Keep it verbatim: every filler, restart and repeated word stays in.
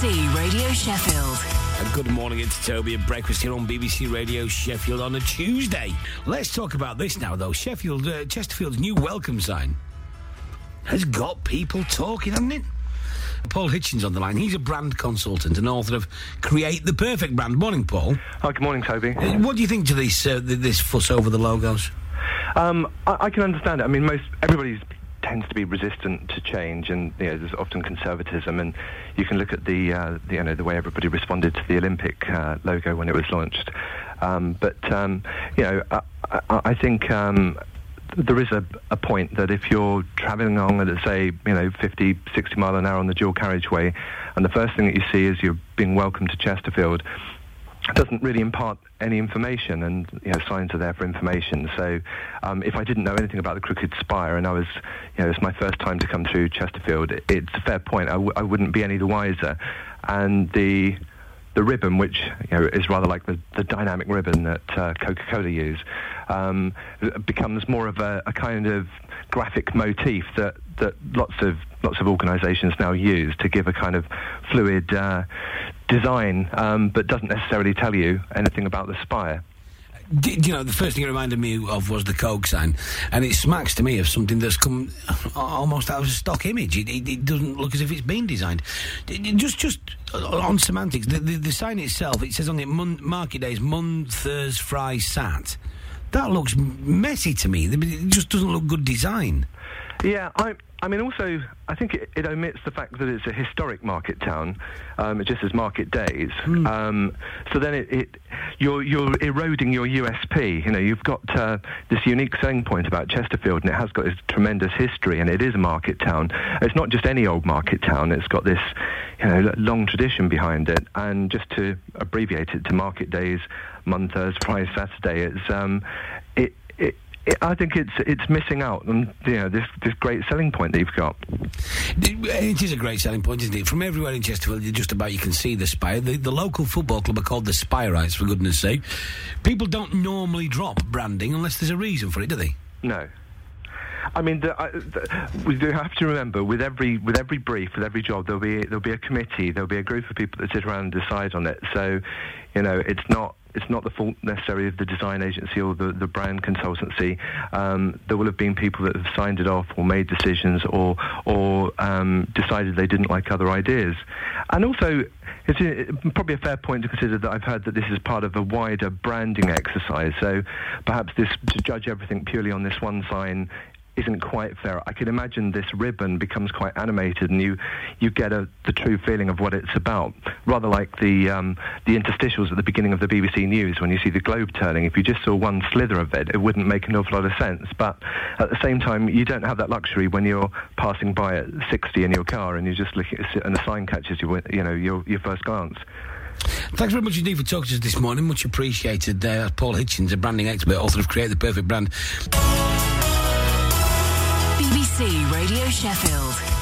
C Radio Sheffield. And good morning, it's Toby at breakfast here on B B C Radio Sheffield on a Tuesday. Let's talk about this now, though. Sheffield, uh, Chesterfield's new welcome sign has got people talking, hasn't it? Paul Hitchens on the line. He's a brand consultant and author of Create the Perfect Brand. Morning, Paul. Hi, good morning, Toby. Uh, what do you think to this uh, this fuss over the logos? Um, I, I can understand it. I mean, most everybody's tends to be resistant to change, and you know, there's often conservatism. And you can look at the, uh, the you know the way everybody responded to the Olympic uh, logo when it was launched. Um, but um, you know, I, I, I think um, there is a, a point that if you're travelling along at, say, you know, fifty, sixty mile an hour on the dual carriageway, and the first thing that you see is you're being welcomed to Chesterfield, it doesn't really impart any information, and you know, signs are there for information. So um, if I didn't know anything about the Crooked Spire and I was, you know, it's my first time to come through Chesterfield, it, it's a fair point. I, w- I wouldn't be any the wiser. And the the ribbon, which you know is rather like the, the dynamic ribbon that uh, Coca-Cola use, um, becomes more of a, a kind of graphic motif that, that lots of lots of organisations now use to give a kind of fluid uh, design, um, but doesn't necessarily tell you anything about the spire. Did, you know, the first thing it reminded me of was the Coke sign, and it smacks to me of something that's come almost out of a stock image. It, it, it doesn't look as if it's been designed. It, it just, just on semantics, the, the, the sign itself, it says on it, Mon- market days, Mun, Thurs, Fry, Sat. That looks messy to me. It just doesn't look good design. Yeah, I, I mean, also, I think it, it omits the fact that it's a historic market town. Um, it just says market days. Mm. Um, so then it, it you're you're eroding your U S P. You know, you've got uh, this unique selling point about Chesterfield, and it has got this tremendous history, and it is a market town. It's not just any old market town. It's got this, you know, long tradition behind it. And just to abbreviate it to market days, Monday, Thursday, Friday, Saturday, it's um, it. it It, I think it's it's missing out on, you know, this this great selling point that you've got. It is a great selling point, isn't it? From everywhere in Chesterfield, just about you can see the spire. The, the local football club are called the Spireites, for goodness sake. People don't normally drop branding unless there's a reason for it, do they? No. I mean, the, uh, the, we do have to remember, with every with every brief, with every job, there'll be there'll be a committee, there'll be a group of people that sit around and decide on it. So, you know, it's not it's not the fault necessarily of the design agency or the, the brand consultancy. Um, there will have been people that have signed it off or made decisions or or um, decided they didn't like other ideas. And also, it's a, probably a fair point to consider that I've heard that this is part of a wider branding exercise. So perhaps this to judge everything purely on this one sign isn't quite fair. I can imagine this ribbon becomes quite animated, and you you get a, the true feeling of what it's about, rather like the um, the interstitials at the beginning of the B B C News when you see the globe turning. If you just saw one slither of it, it wouldn't make an awful lot of sense. But at the same time, you don't have that luxury when you're passing by at sixty in your car and you're just looking at it and the sign catches you, you know, your your first glance. Thanks very much indeed for talking to us this morning. Much appreciated. Uh, Paul Hitchens, a branding expert, author of Create the Perfect Brand. B B C Radio Sheffield.